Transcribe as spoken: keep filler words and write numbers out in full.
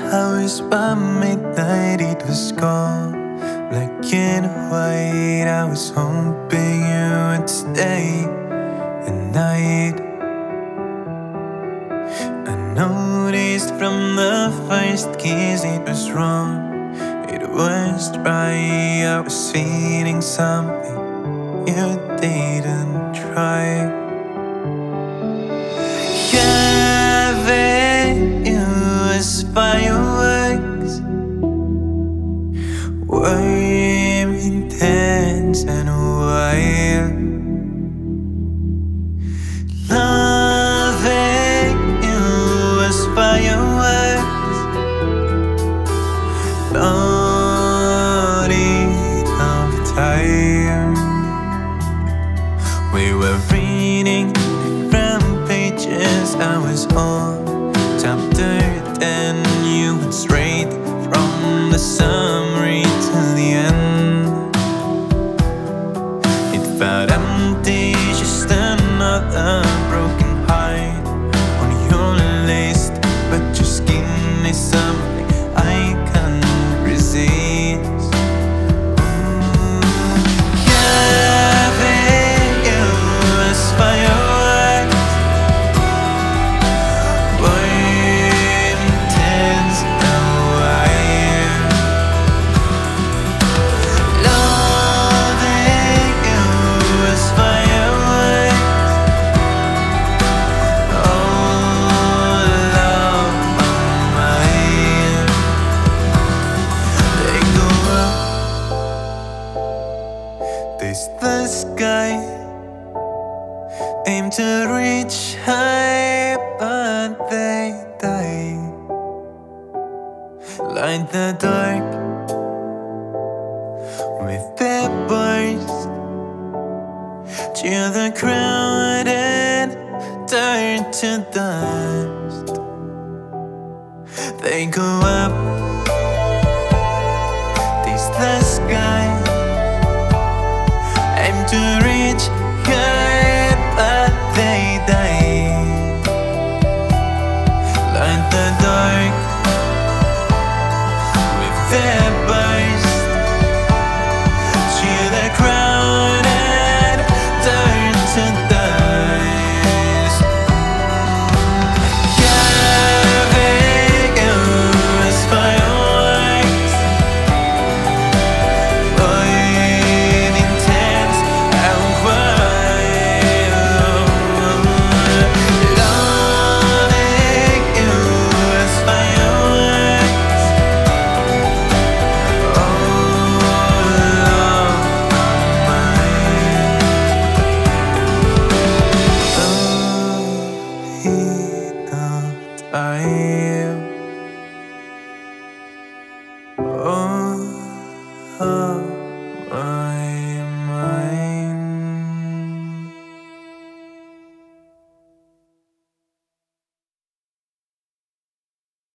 hours by midnight it was gone. Black and white, I was hoping you would stay a night. I noticed from the first kiss it was wrong. It was dry, I was feeling something you didn't try. Having you as fireworks, warm, intense and wild. Loving you as fireworks, not enough time. We were reading different pages, I was on chapter ten. You went straight from the summary to the end. It felt empty, just another broken heart on your list. But your skin is something I can't resist. Having you as fireworks, warm, intense and wild. Loving you as fireworks, all of my mind. They go up, taste the sky, aim to reach high, but they die. Light the dark with their bars, chill the crowd and turn to dust. They go up, taste the sky, aim to reach high, but they die. Light the dark with their burst, cheer the crowd and turn to dust. Having you as fireworks, warm, intense and wild. Loving you as fireworks, all of mine. Oh, I am. Oh, oh.